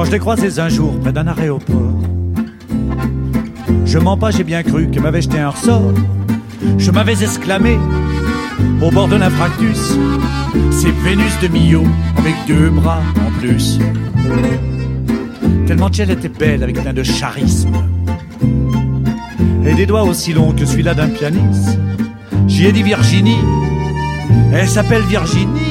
je l'ai croisée un jour près d'un aéroport. Je mens pas, j'ai bien cru qu'elle m'avait jeté un ressort. Je m'avais exclamé au bord de l'infractus, c'est Vénus de Millau avec 2 bras en plus. Tellement qu'elle était belle avec plein de charisme et des doigts aussi longs que celui-là d'un pianiste. J'y ai dit Virginie, elle s'appelle Virginie.